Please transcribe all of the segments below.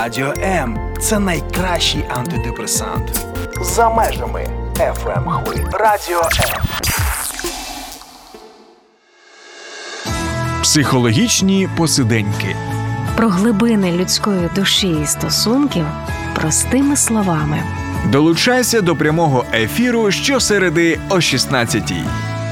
Радіо М – це найкращий антидепресант. За межами FM хвиль. Радіо М. Психологічні посиденьки. Про глибини людської душі і стосунків простими словами. Долучайся до прямого ефіру щосереди о 16-й.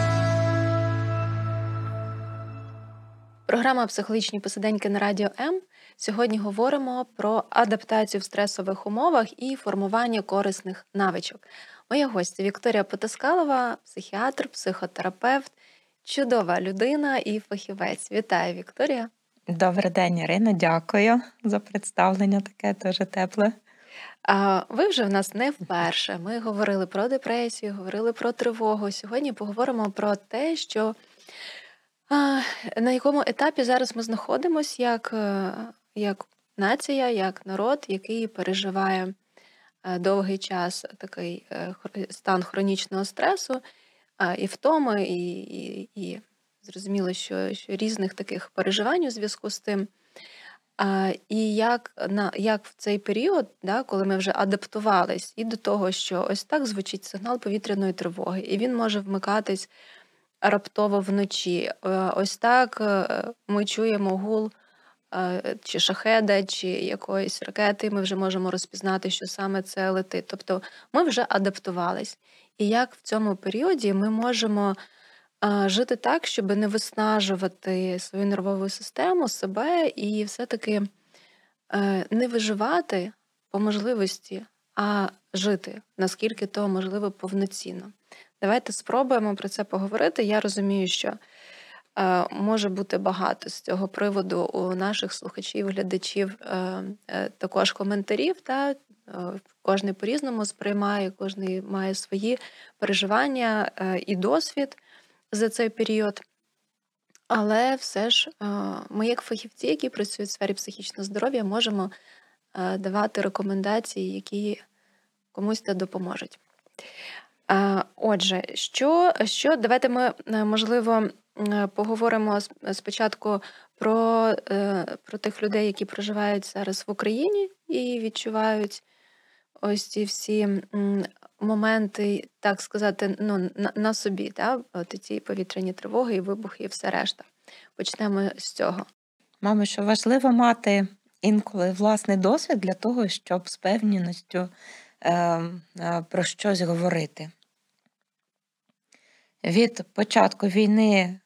Програма «Психологічні посиденьки» на Радіо М. Сьогодні говоримо про адаптацію в стресових умовах і формування корисних навичок. Моя гостя Вікторія Потаскалова, психіатр, психотерапевт, чудова людина і фахівець. Вітаю, Вікторія. Добрий день, Ірино, дякую за представлення, таке дуже тепле. Ви вже в нас не вперше. Ми говорили про депресію, говорили про тривогу. Сьогодні поговоримо про те, що на якому етапі зараз ми знаходимося як нація, як народ, який переживає довгий час такий стан хронічного стресу і втоми, і зрозуміло, що різних таких переживань у зв'язку з тим. І як в цей період, коли ми вже адаптувались і до того, що ось так звучить сигнал повітряної тривоги, і він може вмикатись раптово вночі. Ось так ми чуємо гул чи шахеда, чи якоїсь ракети, ми вже можемо розпізнати, що саме це летить. Тобто ми вже адаптувались. І як в цьому періоді ми можемо жити так, щоб не виснажувати свою нервову систему, себе і все-таки не виживати по можливості, а жити, наскільки то можливо повноцінно. Давайте спробуємо про це поговорити. Я розумію, що може бути багато з цього приводу у наших слухачів, глядачів також коментарів. Кожен по-різному сприймає, кожен має свої переживання і досвід за цей період. Але все ж ми, як фахівці, які працюють в сфері психічного здоров'я, можемо давати рекомендації, які комусь та допоможуть. Отже, давайте ми, можливо, поговоримо спочатку про тих людей, які проживають зараз в Україні і відчувають ось ці всі моменти, так сказати, на собі, ці повітряні тривоги і вибухи і все решта. Почнемо з цього. Мабуть, що важливо мати інколи власний досвід для того, щоб з певністю про щось говорити. Від початку війни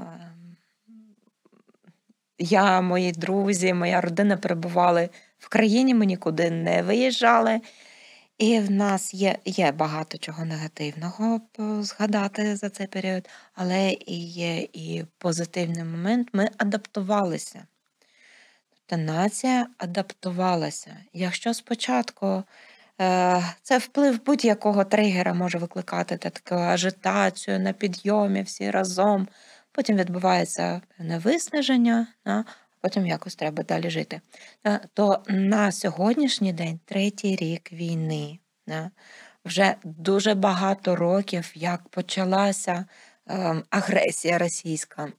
я, мої друзі, моя родина перебували в країні, ми нікуди не виїжджали. І в нас є багато чого негативного згадати за цей період, але є і позитивний момент. Ми адаптувалися. Тобто нація адаптувалася. Якщо спочатку це вплив будь-якого тригера може викликати таку ажитацію на підйомі всі разом, потім відбувається певне виснаження, потім якось треба далі жити. То на сьогоднішній день, 3-й рік війни, вже дуже багато років, як почалася агресія російська,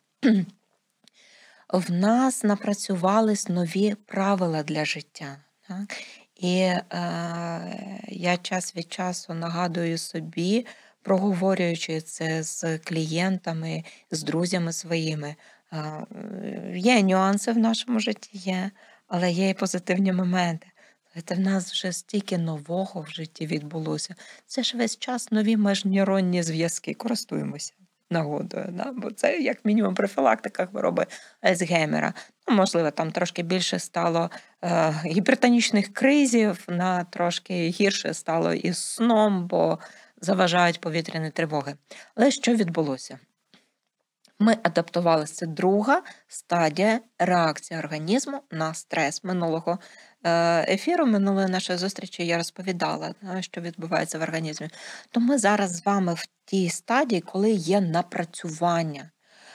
в нас напрацювались нові правила для життя. І я час від часу нагадую собі, проговорюючи це з клієнтами, з друзями своїми, є нюанси в нашому житті, але є і позитивні моменти. В нас вже стільки нового в житті відбулося. Це ж весь час нові міжнейронні зв'язки, користуємося нагодою. Бо це як мінімум профілактика хвороби Альцгеймера. Можливо, там трошки більше стало гіпертонічних кризів, трошки гірше стало із сном, бо заважають повітряні тривоги. Але що відбулося? Ми адаптувалися. Це друга стадія реакції організму на стрес. Минулого ефіру, минулої нашої зустрічі я розповідала, що відбувається в організмі. То ми зараз з вами в тій стадії, коли є напрацювання.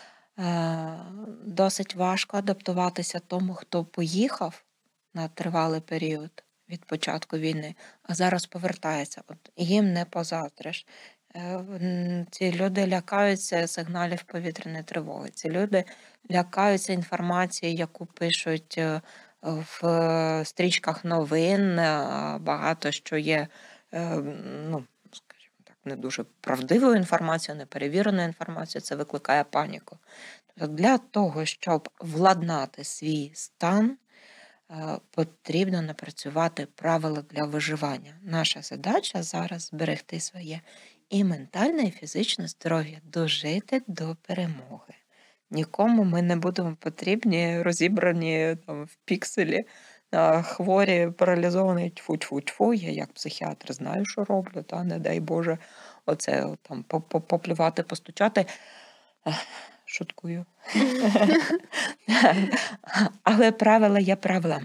Досить важко адаптуватися тому, хто поїхав на тривалий період від початку війни, а зараз повертається. Їм не позаздриш. Ці люди лякаються сигналів повітряної тривоги. Ці люди лякаються інформації, яку пишуть в стрічках новин багато що є, ну, скажімо так, не дуже правдивою інформацією, неперевіреною інформацією, це викликає паніку. Тобто для того, щоб владнати свій стан, потрібно напрацювати правила для виживання. Наша задача зараз зберегти своє і ментальне, і фізичне здоров'я, дожити до перемоги. Нікому ми не будемо потрібні, розібрані там, в пікселі, хворі, паралізовані, тьфу-тьфу-тьфу. Я як психіатр знаю, що роблю, та не дай Боже, оце там поплювати, постучати. Шуткую. Але правила є правила.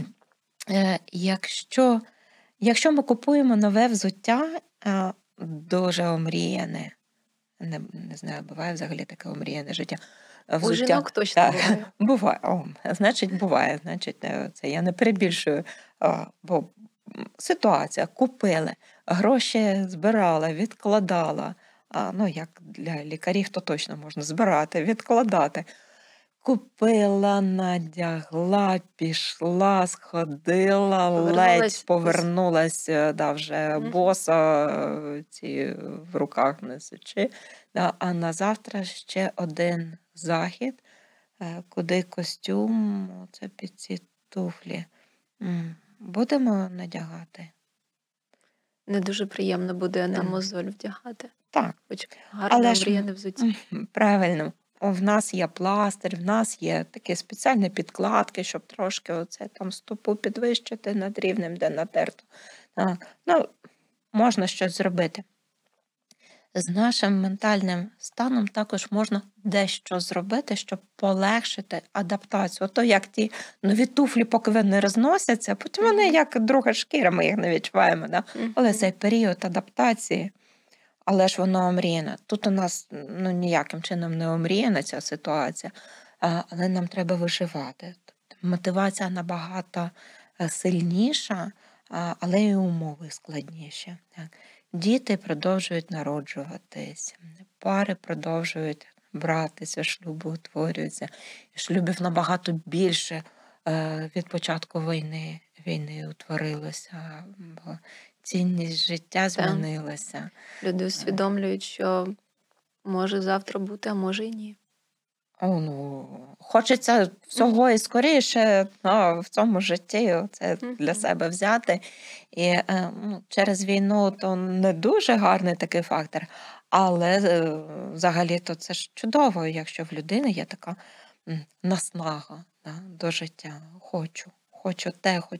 Якщо ми купуємо нове взуття, дуже омріяне, не знаю, буває взагалі таке омріяне життя. У жінок точно буває. Буває. Значить, буває. Значить, це я не перебільшую. Бо ситуація, купили, гроші збирала, відкладала. Ну, як для лікарів, то точно можна збирати, відкладати. Купила, надягла, пішла, сходила, ледь повернулась, вже боса, ці в руках несучи. А на завтра ще один захід, куди костюм, це під ці туфлі. Будемо надягати. Не дуже приємно буде на мозоль вдягати. Так. Хоч гарне омріяне взуття. Правильно. В нас є пластир, в нас є такі спеціальні підкладки, щоб трошки оце там стопу підвищити над рівнем, де натерто. Можна щось зробити. З нашим ментальним станом також можна дещо зробити, щоб полегшити адаптацію. Ото як ті нові туфлі, поки вони розносяться, потім вони як друга шкіра, ми їх не відчуваємо. Да? Але цей період адаптації, але ж воно омріяне. Тут у нас ніяким чином не омріяна ця ситуація, але нам треба виживати. Мотивація набагато сильніша, але і умови складніші. Так. Діти продовжують народжуватись, пари продовжують братися, шлюби утворюються. Шлюбів набагато більше від початку війни утворилося, бо цінність життя змінилася. Люди усвідомлюють, що може завтра бути, а може і ні. Хочеться всього і скоріше в цьому житті це для себе взяти. І через війну то не дуже гарний такий фактор, але взагалі-то це ж чудово, якщо в людини є така наснага до життя. Хочу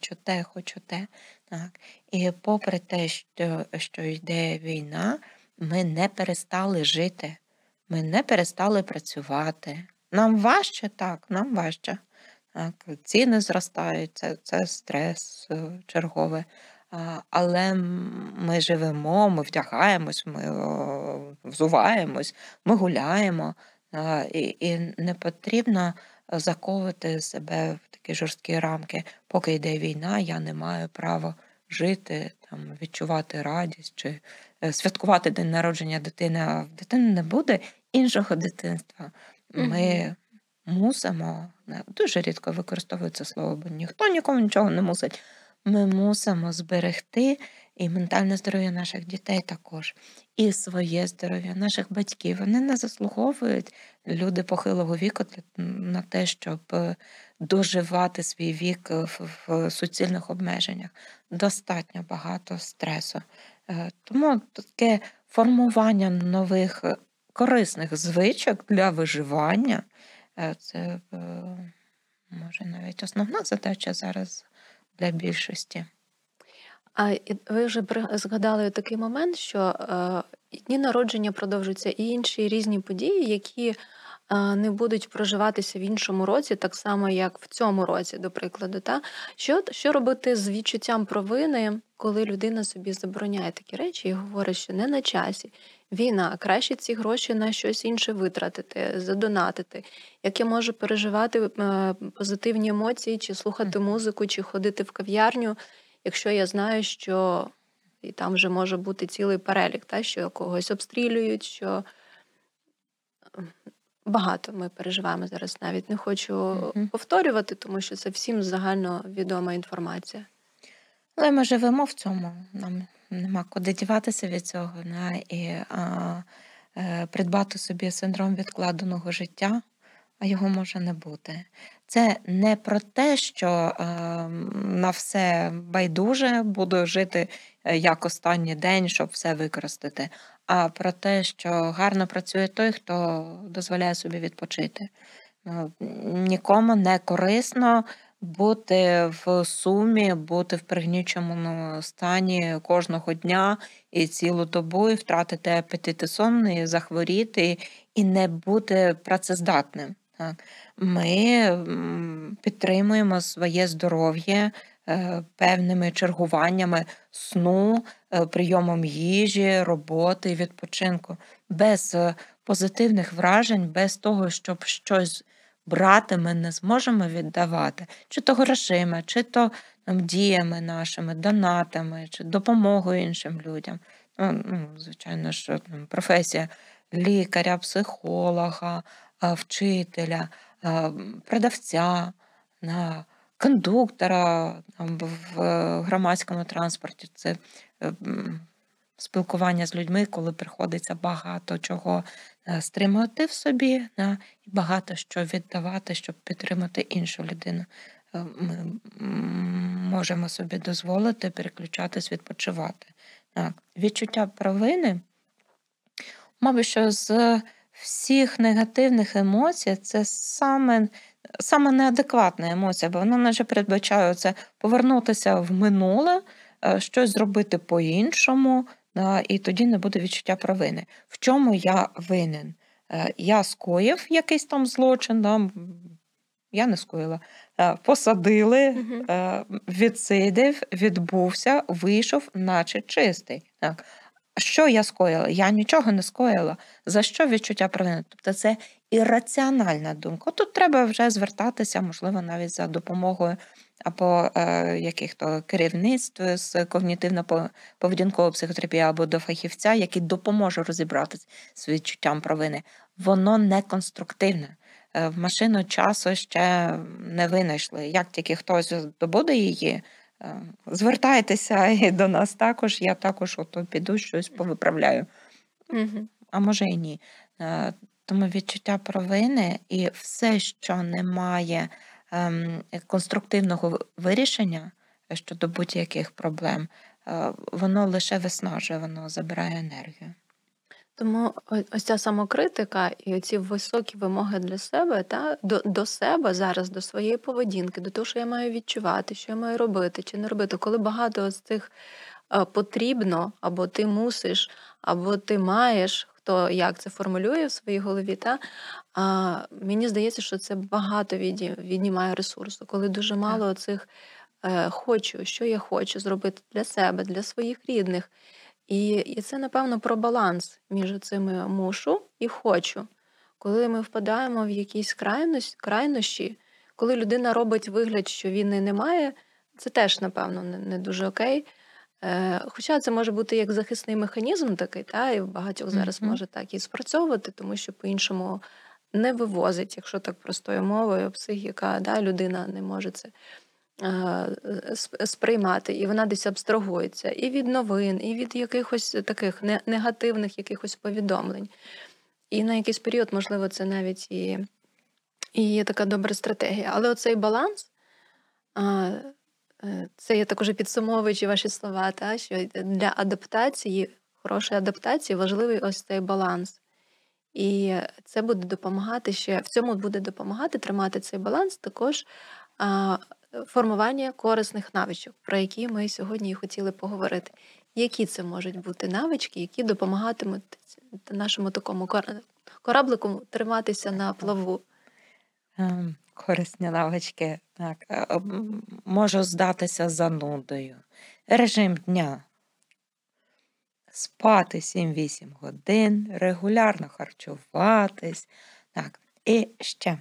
те. Так. І попри те, що йде війна, ми не перестали жити. Ми не перестали працювати. Нам важче, так, нам важче. Так, ціни зростають, це стрес черговий. Але ми живемо, ми вдягаємось, ми взуваємось, ми гуляємо. І не потрібно заковувати себе в такі жорсткі рамки. Поки йде війна, я не маю права жити, відчувати радість чи святкувати день народження дитини. А в дитини не буде іншого дитинства. Ми мусимо, дуже рідко використовую це слово, бо ніхто нікому нічого не мусить. Ми мусимо зберегти і ментальне здоров'я наших дітей також, і своє здоров'я наших батьків. Вони не заслуговують, люди похилого віку, на те, щоб доживати свій вік в суцільних обмеженнях. Достатньо багато стресу. Тому таке формування нових корисних звичок для виживання – це, може, навіть основна задача зараз для більшості. А ви вже згадали такий момент, що дні народження продовжуються і інші різні події, які не будуть проживатися в іншому році, так само, як в цьому році, до прикладу. Та? Що робити з відчуттям провини, коли людина собі забороняє такі речі і говорить, що не на часі? Війна, краще ці гроші на щось інше витратити, задонатити. Як я можу переживати позитивні емоції, чи слухати музику, чи ходити в кав'ярню, якщо я знаю, що і там вже може бути цілий перелік, та, що когось обстрілюють, що багато ми переживаємо зараз. Навіть не хочу Мгм. повторювати, тому що це всім загальновідома інформація. Але ми живемо в цьому. Нам нема куди діватися від цього. І придбати собі синдром відкладеного життя, а його може не бути. Це не про те, що на все байдуже, буду жити як останній день, щоб все використати, а про те, що гарно працює той, хто дозволяє собі відпочити. Нікому не корисно бути в сумі, бути в пригніченому стані кожного дня і цілу добу, і втратити апетит і сон, і захворіти, і не бути працездатним. Так. Ми підтримуємо своє здоров'я певними чергуваннями сну, прийомом їжі, роботи, відпочинку. Без позитивних вражень, без того, щоб щось брати, ми не зможемо віддавати. Чи то грошима, чи то діями нашими, донатами, чи допомогою іншим людям. Звичайно, що професія лікаря, психолога, вчителя, продавця, кондуктора в громадському транспорті. Це спілкування з людьми, коли приходиться багато чого стримувати в собі, і багато що віддавати, щоб підтримати іншу людину. Ми можемо собі дозволити переключатись, відпочивати. Так. Відчуття провини, мабуть, що з всіх негативних емоцій це саме неадекватна емоція, бо вона наче передбачає це повернутися в минуле, щось зробити по-іншому, і тоді не буде відчуття провини. В чому я винен? Я скоїв якийсь там злочин, я не скоїла. Посадили, відсидів, відбувся, вийшов, наче чистий. Так. Що я скоїла? Я нічого не скоїла. За що відчуття провини? Тобто це ірраціональна думка. Тут треба вже звертатися, можливо, навіть за допомогою або яких-то керівництв з когнітивно-поведінкової психотерапії, або до фахівця, який допоможе розібратися з відчуттям провини. Воно не конструктивне. В машину часу ще не винайшли. Як тільки хтось добуде її, звертайтеся і до нас також, я також піду щось повиправляю. А може і ні. Тому відчуття провини і все, що не має конструктивного вирішення щодо будь-яких проблем, воно лише виснажує, воно забирає енергію. Тому ось ця самокритика і ці високі вимоги для себе, до себе зараз, до своєї поведінки, до того, що я маю відчувати, що я маю робити чи не робити. Коли багато з цих потрібно, або ти мусиш, або ти маєш, хто як це формулює в своїй голові, мені здається, що це багато віднімає ресурсу. Коли дуже мало цих хочу, що я хочу зробити для себе, для своїх рідних. І це, напевно, про баланс між цими мушу і хочу. Коли ми впадаємо в якісь крайнощі, коли людина робить вигляд, що війни немає, це теж, напевно, не дуже окей. Хоча це може бути як захисний механізм такий, і в багатьох зараз може так і спрацьовувати, тому що по-іншому не вивозить, якщо так простою мовою, психіка, людина не може це сприймати, і вона десь абстрагується і від новин, і від якихось таких негативних якихось повідомлень. І на якийсь період, можливо, це навіть і є така добра стратегія. Але оцей баланс, це я також підсумовуючи ваші слова, що для адаптації, хорошої адаптації важливий ось цей баланс. І це буде допомагати в цьому буде допомагати тримати цей баланс також формування корисних навичок, про які ми сьогодні і хотіли поговорити. Які це можуть бути навички, які допомагатимуть нашому такому кораблику триматися на плаву? Корисні навички. Так. Можу здатися занудою. Режим дня. Спати 7-8 годин, регулярно харчуватись. Так. І ще.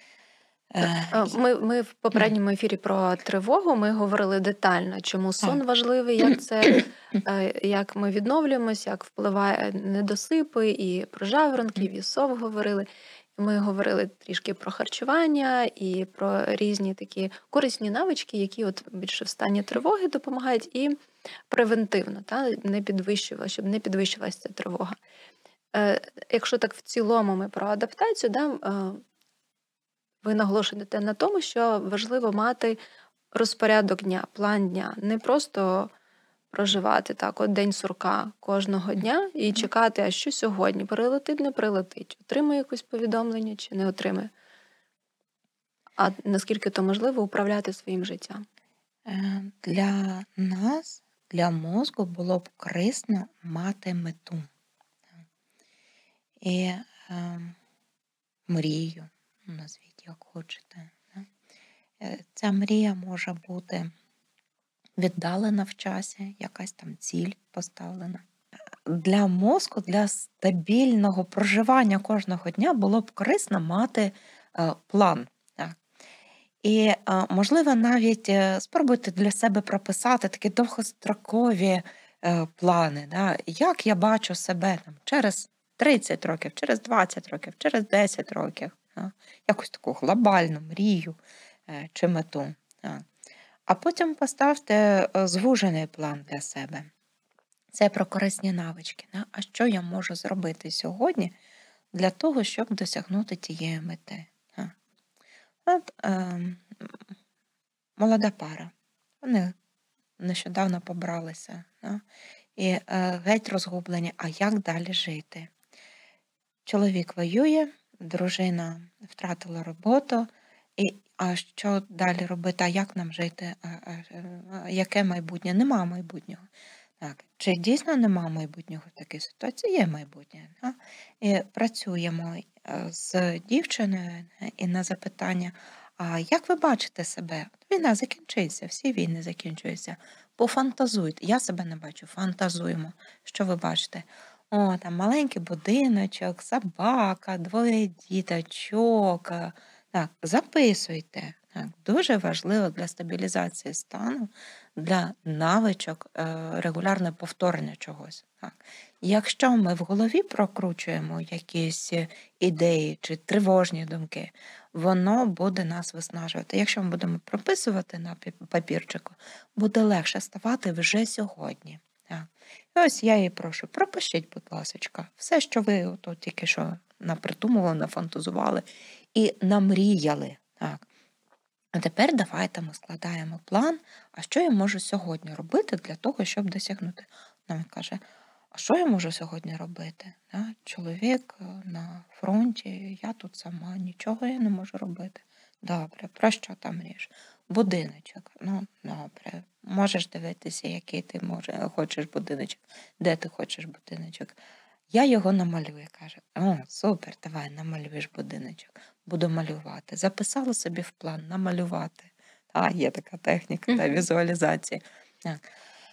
Ми в попередньому ефірі про тривогу, ми говорили детально, чому сон Так. важливий, як ми відновлюємося, як впливає недосипи, і про жаворонків, і сов говорили. Ми говорили трішки про харчування і про різні такі корисні навички, які от більше в стані тривоги допомагають, і превентивно, щоб не підвищилася ця тривога. Якщо так в цілому ми про адаптацію, ви наголошуєте на тому, що важливо мати розпорядок дня, план дня, не просто проживати так, от день сурка кожного дня і чекати, а що сьогодні, прилетить, не прилетить, отримає якесь повідомлення чи не отримає. А наскільки то можливо управляти своїм життям? Для нас, для мозку було б корисно мати мету. І мрію, назвіть як хочете. Ця мрія може бути віддалена в часі, якась там ціль поставлена. Для мозку, для стабільного проживання кожного дня було б корисно мати план. І, можливо, навіть спробуйте для себе прописати такі довгострокові плани. Як я бачу себе там, через 30 років, через 20 років, через 10 років. Якусь таку глобальну мрію чи мету. А потім поставте звужений план для себе. Це про корисні навички. А що я можу зробити сьогодні для того, щоб досягнути тієї мети? От молода пара. Вони нещодавно побралися. І геть розгублені, а як далі жити? Чоловік воює, дружина втратила роботу, а що далі робити, а як нам жити, яке майбутнє? Нема майбутнього. Так. Чи дійсно нема майбутнього в такій ситуації? Є майбутнє. І працюємо з дівчиною і на запитання, а як ви бачите себе? Війна закінчиться, всі війни закінчуються. Пофантазуйте. Я себе не бачу, фантазуємо. Що ви бачите? Там маленький будиночок, собака, 2 діточок. Так, записуйте. Так, дуже важливо для стабілізації стану, для навичок регулярне повторення чогось. Так. Якщо ми в голові прокручуємо якісь ідеї чи тривожні думки, воно буде нас виснажувати. Якщо ми будемо прописувати на папірчику, буде легше ставати вже сьогодні. Так. І ось я її прошу, пропишіть, будь ласка, все, що ви тільки що напридумували, нафантазували і намріяли. Так. А тепер давайте ми складаємо план, а що я можу сьогодні робити для того, щоб досягнути. Вона каже, а що я можу сьогодні робити? Чоловік на фронті, я тут сама, нічого я не можу робити. Добре, про що там мрієш? Будиночок. Добре. Можеш дивитися, який ти хочеш будиночок, де ти хочеш будиночок. Я його намалюю, каже. Супер, давай, намалюєш будиночок. Буду малювати. Записала собі в план намалювати. Є така техніка візуалізації. Так.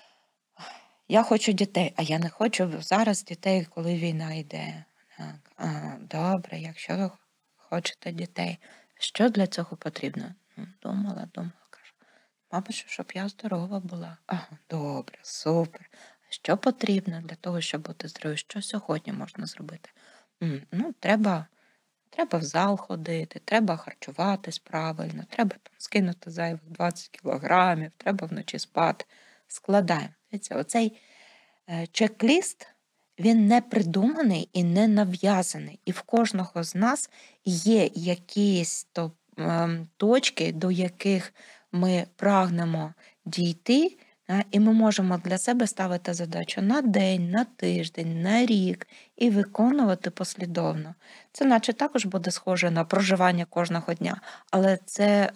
Я хочу дітей, а я не хочу зараз дітей, коли війна йде. Так. Добре, якщо хочете дітей, що для цього потрібно? Думала, кажу. Мабуть, щоб я здорова була. Добре, супер. Що потрібно для того, щоб бути здоровою? Що сьогодні можна зробити? Треба в зал ходити, треба харчуватись правильно, треба скинути зайвих 20 кілограмів, треба вночі спати. Складаємо. Оцей чек-ліст, він не придуманий і не нав'язаний. І в кожного з нас є якісь точки, до яких ми прагнемо дійти, і ми можемо для себе ставити задачу на день, на тиждень, на рік і виконувати послідовно. Це наче також буде схоже на проживання кожного дня, але це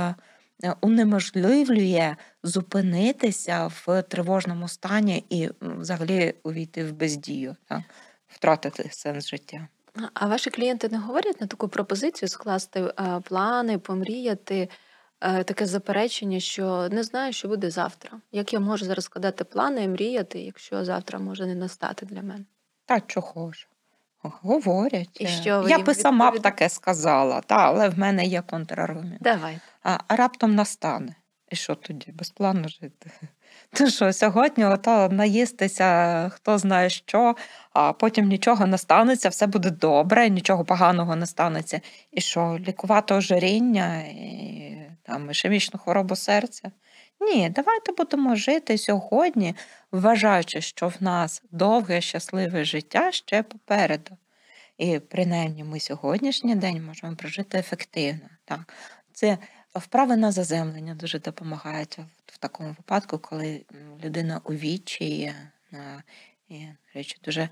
унеможливлює зупинитися в тривожному стані і взагалі увійти в бездію, втратити сенс життя. А ваші клієнти не говорять на таку пропозицію скласти плани, помріяти, таке заперечення, що не знаю, що буде завтра. Як я можу зараз складати плани і мріяти, якщо завтра може не настати для мене? Та чого ж? Говорять. І що ви я їм би сама б відповідаєте? таке сказала, але в мене є контраргумент. Давай. А раптом настане. І що тоді? Без плану жити? То що сьогодні ото наїстися хто знає що, а потім нічого не станеться, все буде добре, нічого поганого не станеться. І що, лікувати ожиріння і там ішемічну хворобу серця? Ні, давайте будемо жити сьогодні, вважаючи, що в нас довге, щасливе життя ще попереду. І принаймні ми сьогоднішній день можемо прожити ефективно. Так. Це вправи на заземлення дуже допомагають в такому випадку, коли людина у відчаї. І, до речі, дуже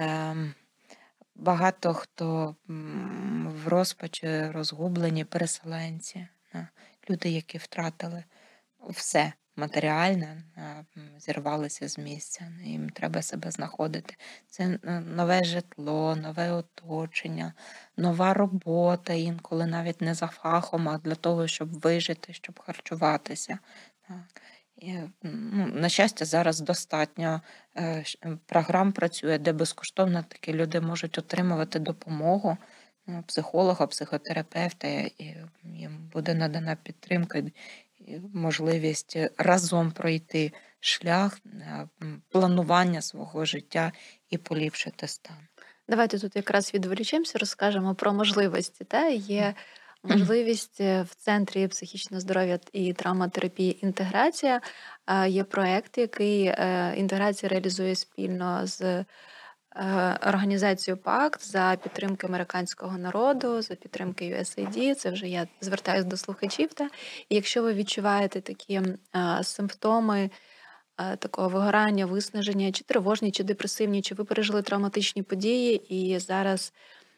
багато хто в розпачі розгублені переселенці, люди, які втратили все матеріальне, зірвалися з місця, їм треба себе знаходити. Це нове житло, нове оточення, нова робота, інколи навіть не за фахом, а для того, щоб вижити, щоб харчуватися. І, на щастя, зараз достатньо програм працює, де безкоштовно такі люди можуть отримувати допомогу психолога, психотерапевта, і їм буде надана підтримка і можливість разом пройти шлях планування свого життя і поліпшити стан. Давайте тут якраз відволічемося, розкажемо про можливості. Є можливість в Центрі психічного здоров'я і травматерапії «Інтеграція». Є проєкт, який інтеграція реалізує спільно з організацією «Пакт» за підтримки американського народу, за підтримки USAID. Це вже я звертаюся до слухачів. І якщо ви відчуваєте такі симптоми такого вигорання, виснаження, чи тривожні, чи депресивні, чи ви пережили травматичні події і зараз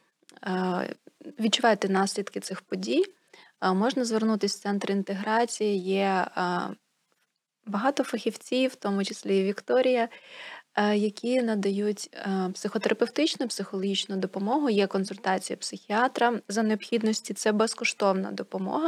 відчуваєте наслідки цих подій, можна звернутися в Центр інтеграції. Є багато фахівців, в тому числі і Вікторія, які надають психотерапевтичну, психологічну допомогу. Є консультація психіатра за необхідності, це безкоштовна допомога.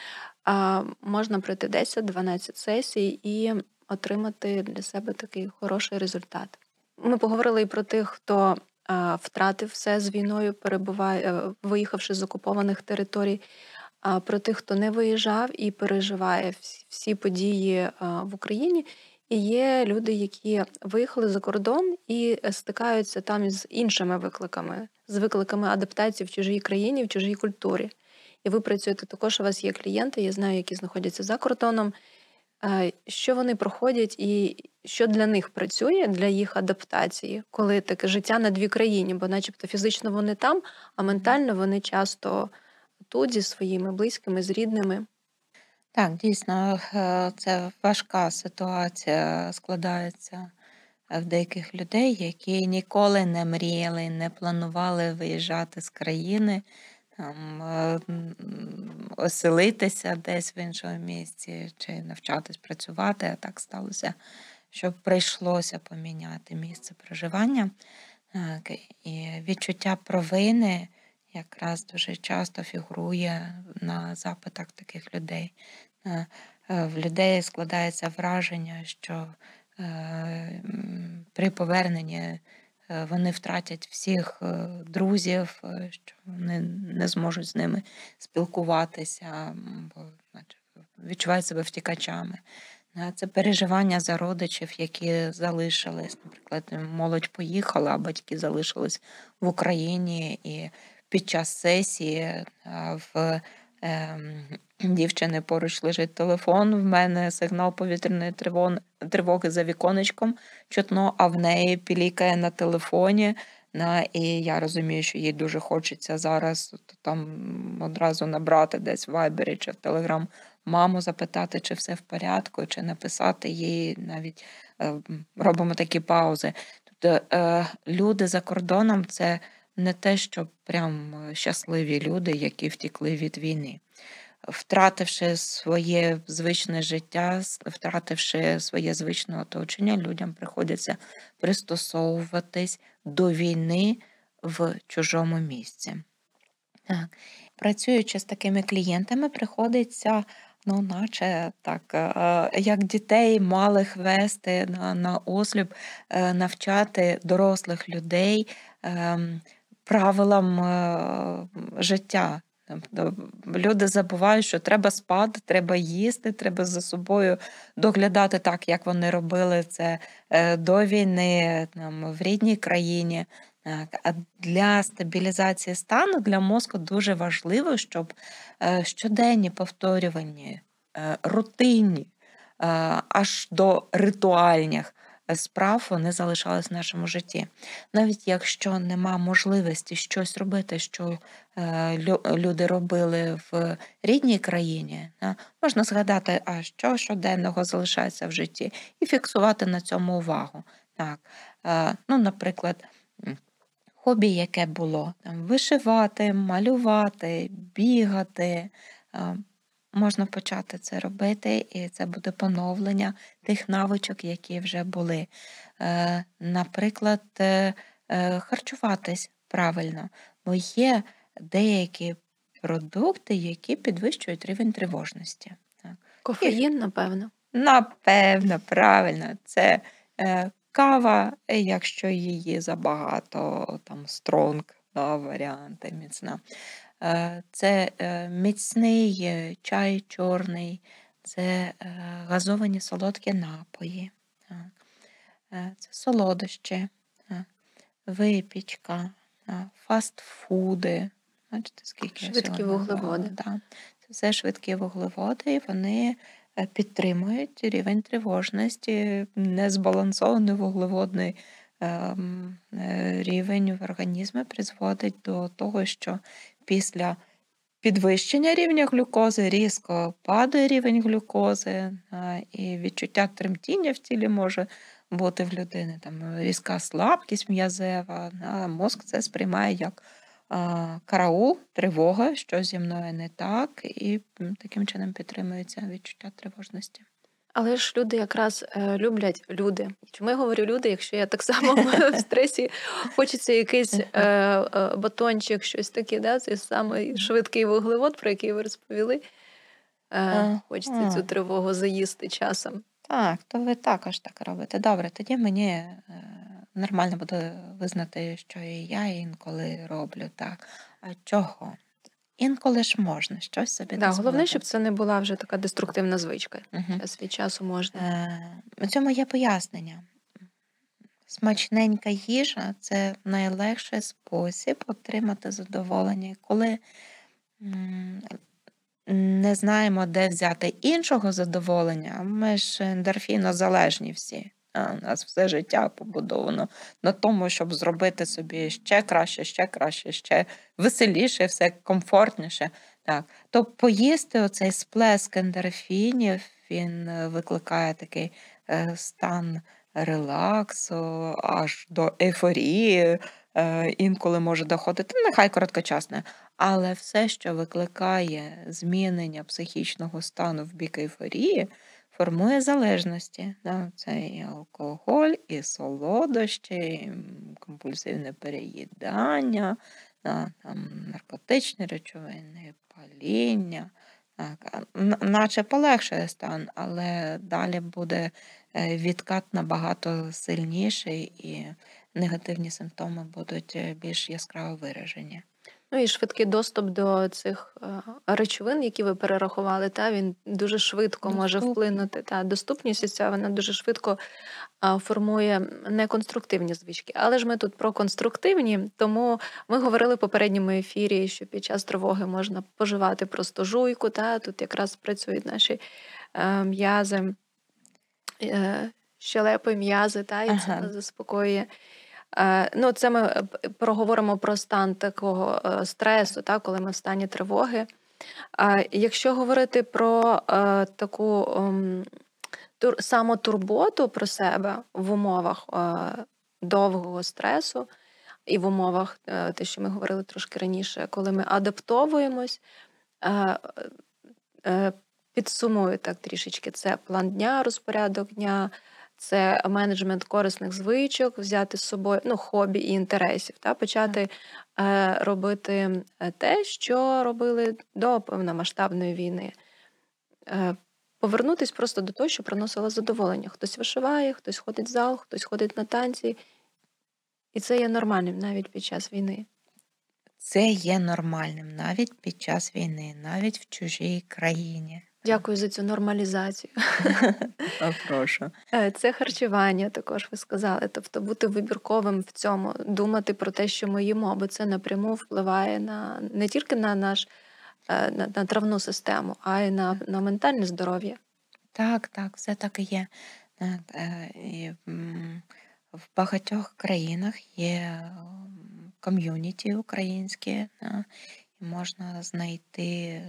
Можна пройти 10-12 сесій і отримати для себе такий хороший результат. Ми поговорили і про тих, хто втратив все з війною, виїхавши з окупованих територій, про тих, хто не виїжджав і переживає всі події в Україні. І є люди, які виїхали за кордон і стикаються там із іншими викликами, з викликами адаптації в чужій країні, в чужій культурі. І ви працюєте також, у вас є клієнти, я знаю, які знаходяться за кордоном, що вони проходять і що для них працює, для їх адаптації, коли таке життя на дві країни, бо начебто фізично вони там, а ментально вони часто тут зі своїми близькими, з рідними. Так, дійсно, це важка ситуація складається в деяких людей, які ніколи не мріяли, не планували виїжджати з країни, оселитися десь в іншому місці чи навчатись працювати. А так сталося, що прийшлося поміняти місце проживання. І відчуття провини якраз дуже часто фігурує на запитах таких людей. В людей складається враження, що при поверненні вони втратять всіх друзів, що вони не зможуть з ними спілкуватися, бо відчувають себе втікачами. Це переживання за родичів, які залишились. Наприклад, молодь поїхала, а батьки залишились в Україні, і під час сесії в дівчини поруч лежить телефон, в мене сигнал повітряної тривоги за віконечком чутно, а в неї пілікає на телефоні. І я розумію, що їй дуже хочеться зараз там одразу набрати десь в Вайбері чи в Телеграм маму, запитати, чи все в порядку, чи написати їй, навіть робимо такі паузи. Тобто люди за кордоном – це не те, що прям щасливі люди, які втекли від війни. Втративши своє звичне життя, втративши своє звичне оточення, людям приходиться пристосовуватись до війни в чужому місці. Так. Працюючи з такими клієнтами, приходиться, наче так, як дітей малих вести на осліп, навчати дорослих людей правилам життя. Тобто люди забувають, що треба спати, треба їсти, треба за собою доглядати так, як вони робили це до війни в рідній країні. Так. А для стабілізації стану для мозку дуже важливо, щоб щоденні повторювані, рутинні, аж до ритуальних справ вони залишались в нашому житті. Навіть якщо нема можливості щось робити, що люди робили в рідній країні, можна згадати, а що щоденного залишається в житті, і фіксувати на цьому увагу. Так. Наприклад, хобі, яке було, вишивати, малювати, бігати. Можна почати це робити, і це буде поновлення тих навичок, які вже були. Наприклад, харчуватись правильно, бо є деякі продукти, які підвищують рівень тривожності. Кофеїн, напевно. Напевно, правильно. Це кава, якщо її забагато, там стронг, варіанти міцна. Це міцний чай чорний, це газовані солодкі напої, це солодощі, випічка, фастфуди. Бачите, скільки Швидкі вуглеводи. Да. Це все швидкі вуглеводи, і вони підтримують рівень тривожності, незбалансований вуглеводний рівень в організмі призводить до того, що після підвищення рівня глюкози різко падає рівень глюкози, і відчуття тремтіння в тілі може бути в людини. Там різка слабкість м'язева, мозк це сприймає як караул, тривога, що зі мною не так, і таким чином підтримується відчуття тривожності. Але ж люди якраз люблять люди. Чому я говорю люди, якщо я так само в стресі, хочеться якийсь батончик, щось таке, да? Цей самий швидкий вуглевод, про який ви розповіли. Хочеться цю тривогу заїсти часом. Так, то ви також так робите. Добре, тоді мені нормально буде визнати, що і я інколи роблю так. А чого? Інколи ж можна щось собі дозволити. Головне, щоб це не була вже така деструктивна звичка. Час від часу можна. У цьому є пояснення. Смачненька їжа – це найлегший спосіб отримати задоволення. Коли не знаємо, де взяти іншого задоволення, ми ж ендорфінозалежні всі. У нас все життя побудовано на тому, щоб зробити собі ще краще, ще веселіше, все комфортніше. Так. То поїсти оцей сплеск ендорфінів, він викликає такий стан релаксу, аж до ейфорії, інколи може доходити, нехай короткочасно, але все, що викликає змінення психічного стану в бік ейфорії, формує залежності. Це і алкоголь, і солодощі, і компульсивне переїдання, наркотичні речовини, паління. Наче полегшує стан, але далі буде відкат набагато сильніший і негативні симптоми будуть більш яскраво виражені. І швидкий доступ до цих речовин, які ви перерахували, він дуже швидко може вплинути. Доступність ця, вона дуже швидко формує неконструктивні звички. Але ж ми тут про конструктивні, тому ми говорили в попередньому ефірі, що під час тривоги можна поживати просто жуйку, тут якраз працюють наші м'язи, щелепи, м'язи, і це нас заспокоює. Це ми проговоримо про стан такого стресу, коли ми в стані тривоги. Якщо говорити про таку самотурботу про себе в умовах довгого стресу і в умовах, те, що ми говорили трошки раніше, коли ми адаптовуємось, підсумую так трішечки, це план дня, розпорядок дня, це менеджмент корисних звичок, взяти з собою хобі і інтересів, почати робити те, що робили до повномасштабної війни. Повернутись просто до того, що приносило задоволення. Хтось вишиває, хтось ходить в зал, хтось ходить на танці. І це є нормальним навіть під час війни. Це є нормальним навіть під час війни, навіть в чужій країні. Дякую за цю нормалізацію. Прошу. Це харчування також ви сказали. Тобто бути вибірковим в цьому, думати про те, що ми їмо, бо це напряму впливає не тільки на на травну систему, а й на ментальне здоров'я. Так, все так і є. Так, і в багатьох країнах є ком'юніті українські, і можна знайти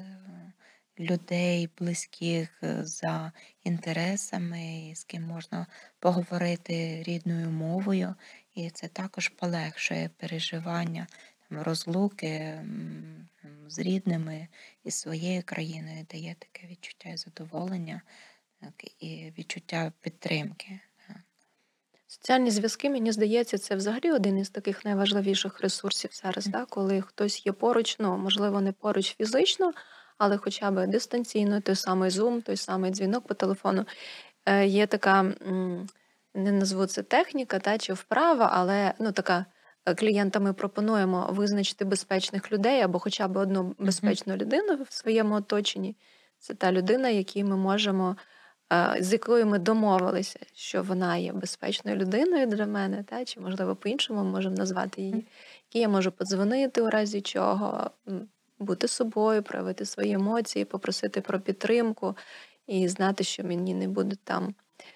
людей близьких за інтересами, з ким можна поговорити рідною мовою, і це також полегшує переживання розлуки з рідними і своєю країною, дає таке відчуття і задоволення, так, і відчуття підтримки. Соціальні зв'язки, мені здається, це взагалі один із таких найважливіших ресурсів зараз, коли хтось є поруч, можливо, не поруч фізично, але хоча б дистанційно, той самий Zoom, той самий дзвінок по телефону. Є така, не назву це техніка, чи вправа, але така клієнтам ми пропонуємо визначити безпечних людей або хоча б одну безпечну людину в своєму оточенні. Це та людина, якій ми можемо, з якою ми домовилися, що вона є безпечною людиною для мене, чи, можливо, по-іншому можемо назвати її, якій я можу подзвонити у разі чого, бути собою, проявити свої емоції, попросити про підтримку і знати, що мені не будуть там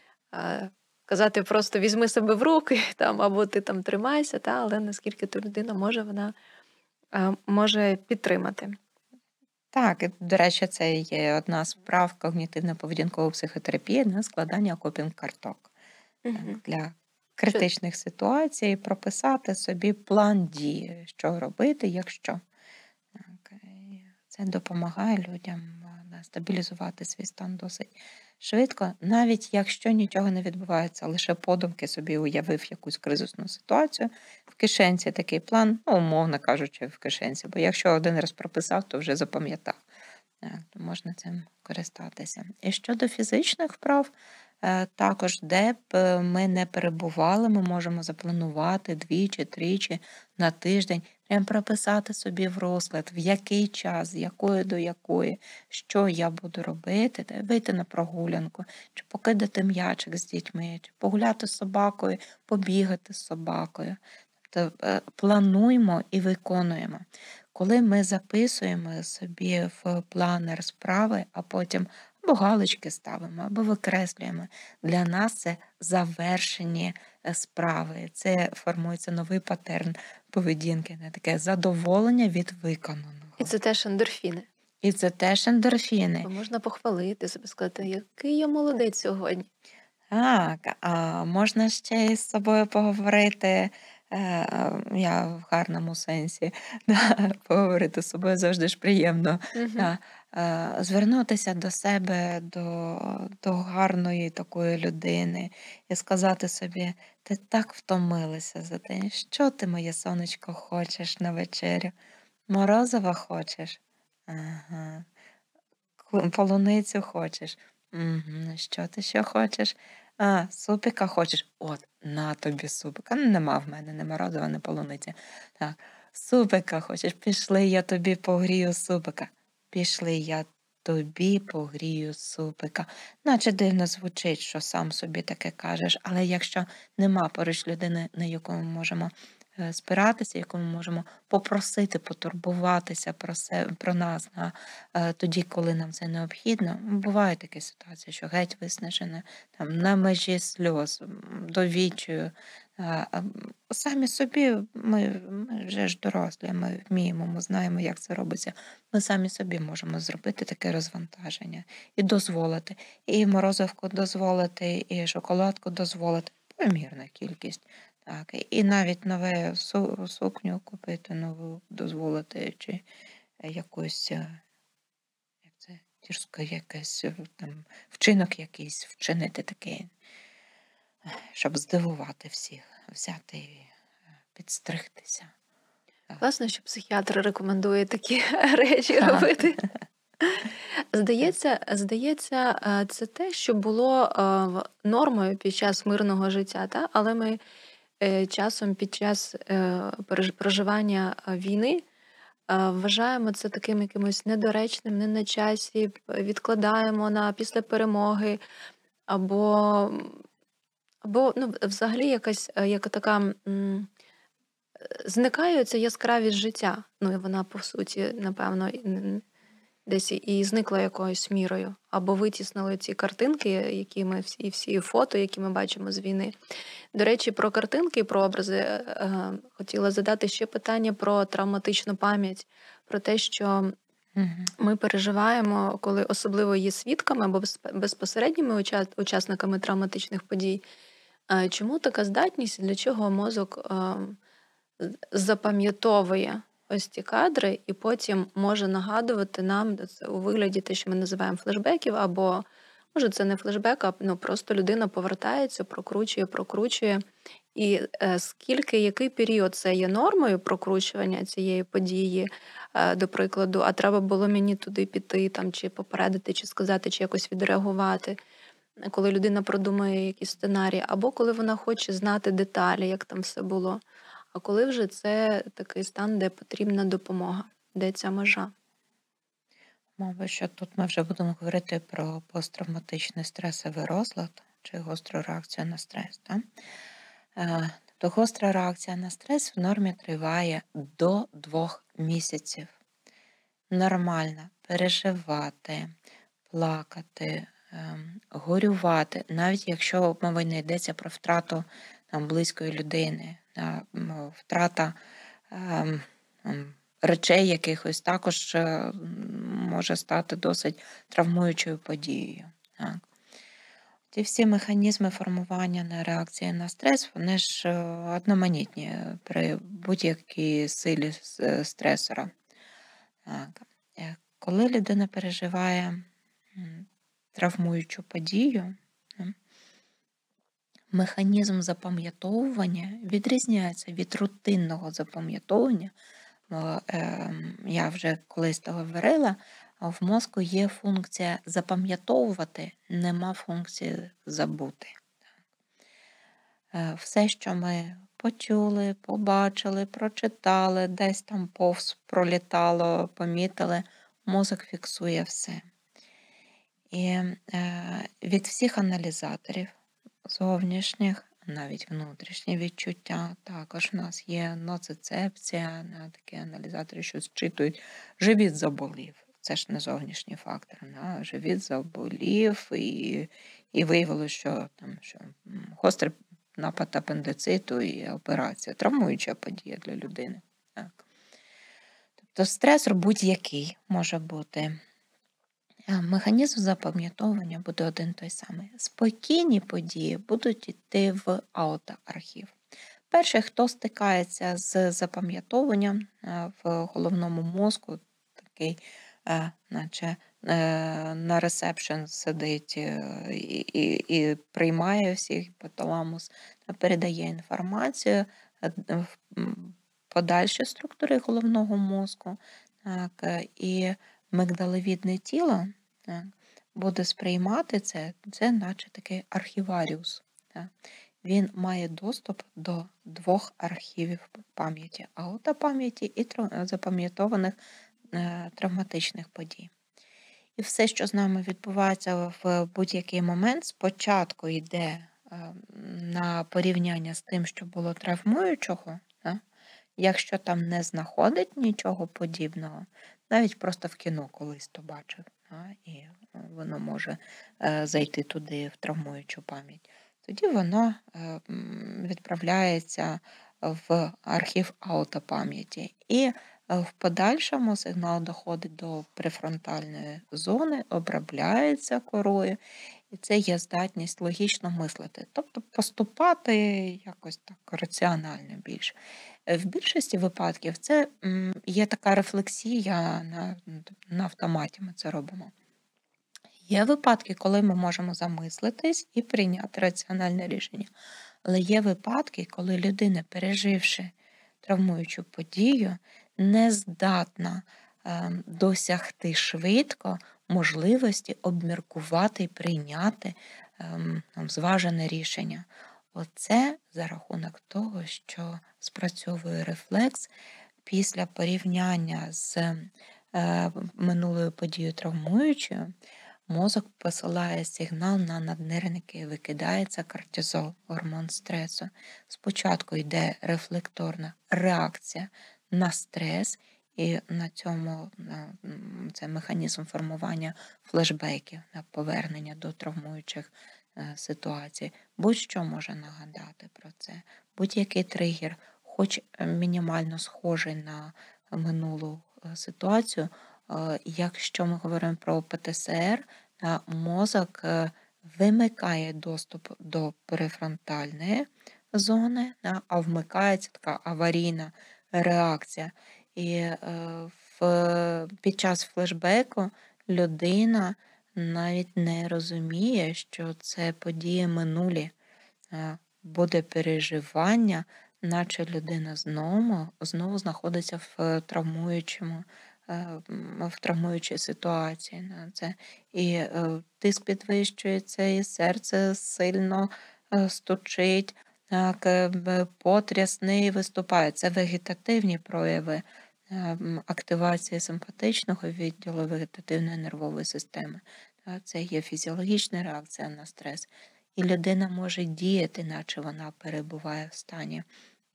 казати просто візьми себе в руки, або ти там тримайся, але наскільки ту людина вона може підтримати. Так, і, до речі, це є одна з вправ когнітивно-поведінкової психотерапії на складання копінг-карток. Для критичних ситуацій прописати собі план дії, що робити, якщо. Так, це допомагає людям стабілізувати свій стан досить швидко, навіть якщо нічого не відбувається, лише подумки собі уявив якусь кризисну ситуацію, в кишенці такий план, умовно кажучи, в кишенці, бо якщо один раз прописав, то вже запам'ятав. То можна цим користатися. І щодо фізичних вправ, також, де б ми не перебували, ми можемо запланувати 2-3 на тиждень, прям прописати собі в розклад, в який час, з якої до якої, що я буду робити, вийти на прогулянку, чи покидати м'ячик з дітьми, чи погуляти з собакою, побігати з собакою. Тобто плануємо і виконуємо. Коли ми записуємо собі в планер справи, а потім або галочки ставимо, або викреслюємо, для нас це завершені справи. Це формується новий патерн поведінки, таке задоволення від виконаного. І це теж ендорфіни. І це теж ендорфіни. Можна похвалити себе, сказати, який я молодець сьогодні. Так, а можна ще із собою поговорити, я в гарному сенсі, поговорити з собою завжди ж приємно. Звернутися до себе, до гарної такої людини і сказати собі, ти так втомилася за день, що ти, моє сонечко, хочеш на вечерю? Морозива хочеш? Ага. Полуницю хочеш? Угу. Що ти ще хочеш? Супіка хочеш? От, на тобі супика. Нема в мене ні морозива, ні полуниці. Так. Супика хочеш? Пішли, я тобі погрію супика. Пішли, я тобі погрію супика. Наче дивно звучить, що сам собі таке кажеш, але якщо нема поруч людини, на яку ми можемо спиратися, яку ми можемо попросити потурбуватися про нас тоді, коли нам це необхідно. Буває такі ситуації, що геть виснажена, на межі сльоз, до відчаю. Самі собі ми вже ж дорослі, ми вміємо, ми знаємо, як це робиться. Ми самі собі можемо зробити таке розвантаження і дозволити. І морозивку дозволити, і шоколадку дозволити. Помірна кількість. Так, і навіть нове сукню купити, нову дозволити, чи якусь, як це, тірська якась, вчинок якийсь, вчинити такий, щоб здивувати всіх, взяти і підстригтися. Класно, що психіатр рекомендує такі речі робити. Здається, це те, що було нормою під час мирного життя, але ми часом під час проживання війни вважаємо це таким якимось недоречним, не на часі, відкладаємо на після перемоги, або, або взагалі якась як така зникає ця яскравість життя. Ну і вона, по суті, напевно, десь і зникла якоюсь мірою. Або витіснили ці картинки, які ми всі фото, які ми бачимо з війни. До речі, про картинки і про образи хотіла задати ще питання про травматичну пам'ять, про те, що ми переживаємо, коли особливо є свідками або безпосередніми учасниками травматичних подій. Чому така здатність, для чого мозок запам'ятовує ось ці кадри і потім може нагадувати нам у вигляді те, що ми називаємо флешбеків, або, може, це не флешбек, а просто людина повертається, прокручує. І який період це є нормою прокручування цієї події, до прикладу, а треба було мені туди піти, там, чи попередити, чи сказати, чи якось відреагувати, коли людина продумує якісь сценарії, або коли вона хоче знати деталі, як там все було. А коли вже це такий стан, де потрібна допомога, де ця межа? Мабуть, що тут ми вже будемо говорити про посттравматичний стресовий розлад чи гостру реакцію на стрес. Так? Тобто гостра реакція на стрес в нормі триває до 2 місяців. Нормально переживати, плакати, горювати, навіть якщо мова не йдеться про втрату близької людини, втрата речей якихось також може стати досить травмуючою подією. Так. Ті всі механізми формування на реакції на стрес, вони ж одноманітні при будь-якій силі стресора. Так. Коли людина переживає травмуючу подію, механізм запам'ятовування відрізняється від рутинного запам'ятовування. Я вже колись говорила, в мозку є функція запам'ятовувати, нема функції забути. Все, що ми почули, побачили, прочитали, десь там повз пролітало, помітили, мозок фіксує все. І від всіх аналізаторів, зовнішніх, навіть внутрішні відчуття, також в нас є ноцицепція, такі аналізатори, що зчитують, живіт заболів. Це ж не зовнішній фактор. Живіт заболів і виявилося, що гострий напад апендициту і операція. Травмуюча подія для людини. Так. Тобто стресор будь-який може бути. Механізм запам'ятовування буде один той самий. Спокійні події будуть йти в аутоархів. Перший, хто стикається з запам'ятовуванням в головному мозку, такий, наче на ресепшн сидить і приймає всіх, гіпоталамус, передає інформацію в подальші структури головного мозку, і мигдалевідне тіло буде сприймати це наче такий архіваріус. Він має доступ до 2 архівів пам'яті, аутопам'яті і запам'ятованих травматичних подій. І все, що з нами відбувається в будь-який момент, спочатку йде на порівняння з тим, що було травмуючого. Якщо там не знаходить нічого подібного, навіть просто в кіно колись то бачив, і воно може зайти туди в травмуючу пам'ять, тоді воно відправляється в архів аутопам'яті. І в подальшому сигнал доходить до префронтальної зони, обробляється корою, і це є здатність логічно мислити, тобто поступати якось так раціонально більше. В більшості випадків це є така рефлексія на автоматі, ми це робимо. Є випадки, коли ми можемо замислитись і прийняти раціональне рішення. Але є випадки, коли людина, переживши травмуючу подію, не здатна досягти швидко можливості обміркувати і прийняти зважене рішення. Оце за рахунок того, що спрацьовує рефлекс після порівняння з минулою подією травмуючою, мозок посилає сигнал на наднирники і викидається кортизол, гормон стресу. Спочатку йде рефлекторна реакція на стрес, і на цьому це механізм формування флешбеків, на повернення до травмуючих ситуацій. Будь-що може нагадати про це. Будь-який тригер, хоч мінімально схожий на минулу ситуацію, якщо ми говоримо про ПТСР, мозок вимикає доступ до префронтальної зони, а вмикається така аварійна реакція. І під час флешбеку людина навіть не розуміє, що це події минулі. Буде переживання, наче людина знову знаходиться в травмуючій ситуації. І тиск підвищується, і серце сильно стучить, потрясний виступає. Це вегетативні прояви активації симпатичного відділу вегетативної нервової системи. Це є фізіологічна реакція на стрес. І людина може діяти, наче вона перебуває в стані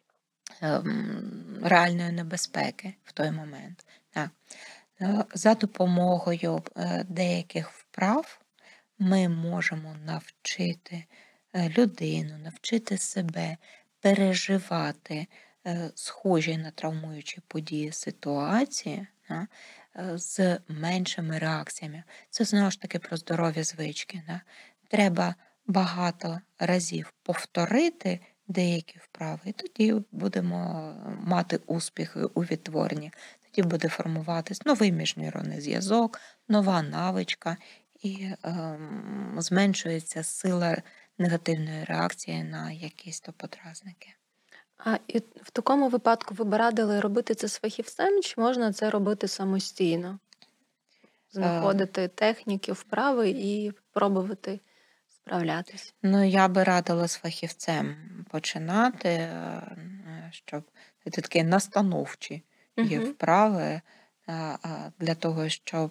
реальної небезпеки в той момент. За допомогою деяких вправ ми можемо навчити людину, навчити себе переживати схожі на травмуючі події ситуації з меншими реакціями. Це знову ж таки про здорові звички. Треба багато разів повторити деякі вправи, і тоді будемо мати успіхи у відтворенні. Тоді буде формуватись новий міжнейронний зв'язок, нова навичка, і зменшується сила негативної реакції на якісь подразники. І в такому випадку ви б радили робити це з фахівцем, чи можна це робити самостійно? Знаходити техніки, вправи і пробувати справлятися? Я би радила з фахівцем починати, щоб це такі настановчі є вправи для того, щоб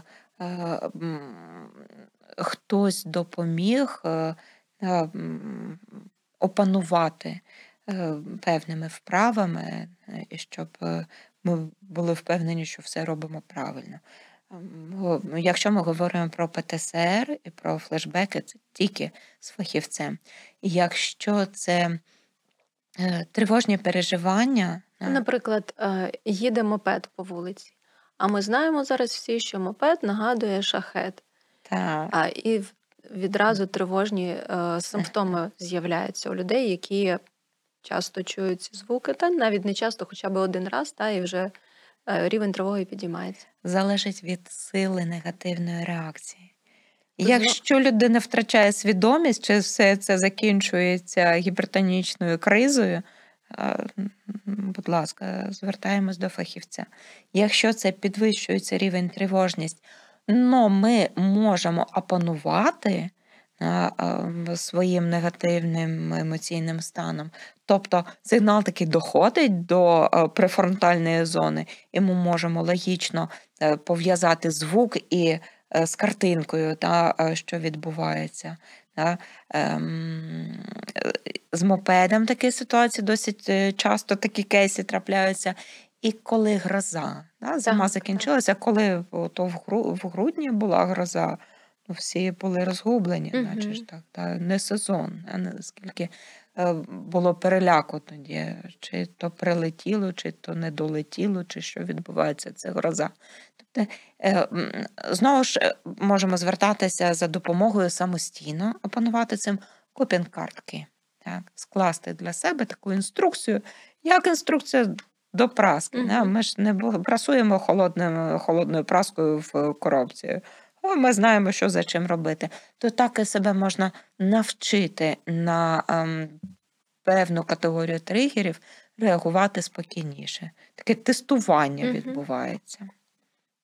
хтось допоміг опанувати певними вправами, і щоб ми були впевнені, що все робимо правильно. Якщо ми говоримо про ПТСР і про флешбеки, це тільки з фахівцем. Якщо це тривожні переживання... Наприклад, їде мопед по вулиці, а ми знаємо зараз всі, що мопед нагадує шахед. Так. І відразу тривожні симптоми з'являються у людей, які часто чують ці звуки, та навіть не часто, хоча б один раз, і вже рівень тривоги підіймається. Залежить від сили негативної реакції. Якщо людина втрачає свідомість, чи все це закінчується гіпертонічною кризою, будь ласка, звертаємось до фахівця. Якщо це підвищується рівень тривожність, ми можемо опанувати своїм негативним емоційним станом. Тобто сигнал таки доходить до префронтальної зони, і ми можемо логічно пов'язати звук і з картинкою, що відбувається. З мопедом такі ситуації досить часто такі кейси трапляються. І коли гроза, зима закінчилася, коли в грудні була гроза, всі були розгублені, наче ж так, не сезон, наскільки було переляку тоді, чи то прилетіло, чи то не долетіло, чи що відбувається, це гроза. Тобто, знову ж можемо звертатися за допомогою самостійно, опанувати цим копінг-картки, скласти для себе таку інструкцію, як інструкція до праски. Ми ж не прасуємо холодною праскою в коробці. Ми знаємо, що за чим робити. То так і себе можна навчити на певну категорію тригерів реагувати спокійніше. Таке тестування відбувається.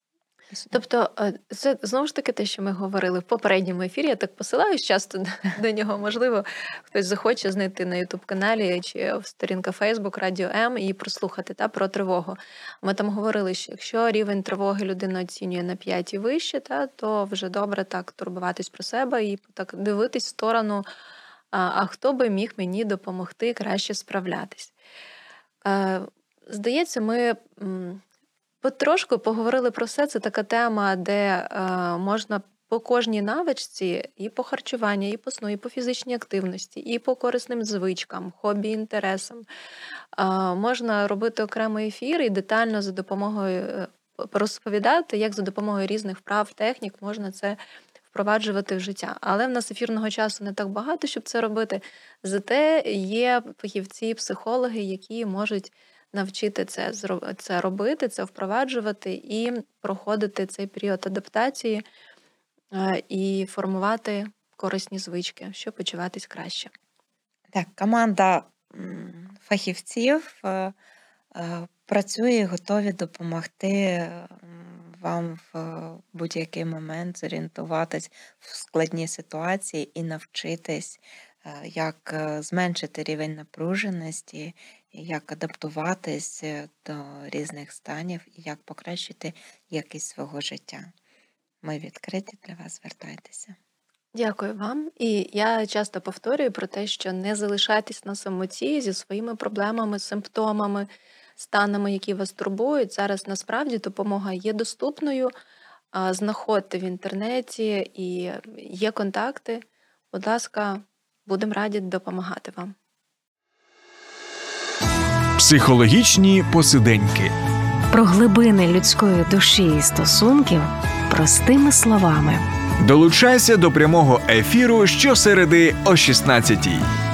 Тобто, це знову ж таки те, що ми говорили в попередньому ефірі. Я так посилаюсь часто до нього. Можливо, хтось захоче знайти на YouTube-каналі чи в сторінка Facebook Радіо М і прослухати про тривогу. Ми там говорили, що якщо рівень тривоги людина оцінює на 5 і вище, то вже добре так турбуватись про себе і так дивитись в сторону, а хто би міг мені допомогти краще справлятись. Здається, ми потрошку поговорили про все. Це така тема, де можна по кожній навичці і по харчуванню, і по сну, і по фізичній активності, і по корисним звичкам, хобі, інтересам. Можна робити окремий ефір і детально за допомогою розповідати, як за допомогою різних вправ, технік можна це впроваджувати в життя. Але в нас ефірного часу не так багато, щоб це робити. Зате є фахівці, психологи, які можуть навчити це робити, це впроваджувати і проходити цей період адаптації і формувати корисні звички, щоб почуватись краще. Так, команда фахівців працює і готові допомогти вам в будь-який момент зорієнтуватись в складній ситуації і навчитись, як зменшити рівень напруженості, як адаптуватись до різних станів і як покращити якість свого життя. Ми відкриті для вас, звертайтеся. Дякую вам. І я часто повторюю про те, що не залишайтесь на самоті зі своїми проблемами, симптомами, станами, які вас турбують. Зараз насправді допомога є доступною. Знаходьте в інтернеті і є контакти. Будь ласка, будемо раді допомагати вам. Психологічні посиденьки. Про глибини людської душі і стосунків простими словами. Долучайся до прямого ефіру щосереди о 16-й.